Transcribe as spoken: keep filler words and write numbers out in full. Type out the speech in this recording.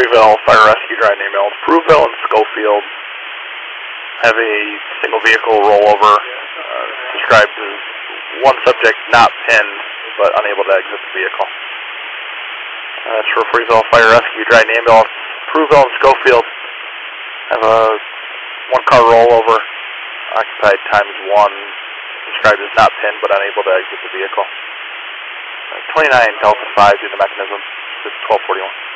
Freeville Fire Rescue Drive ambulance. Proveville and Schofield have a single vehicle rollover uh, described as one subject not pinned but unable to exit the vehicle. Uh, that's for Freeville Fire Rescue Drive ambulance. Proveville and Schofield have a one car rollover. Occupied times one, described as not pinned but unable to exit the vehicle. Uh, twenty-nine Delta five due to mechanism. This is twelve forty-one.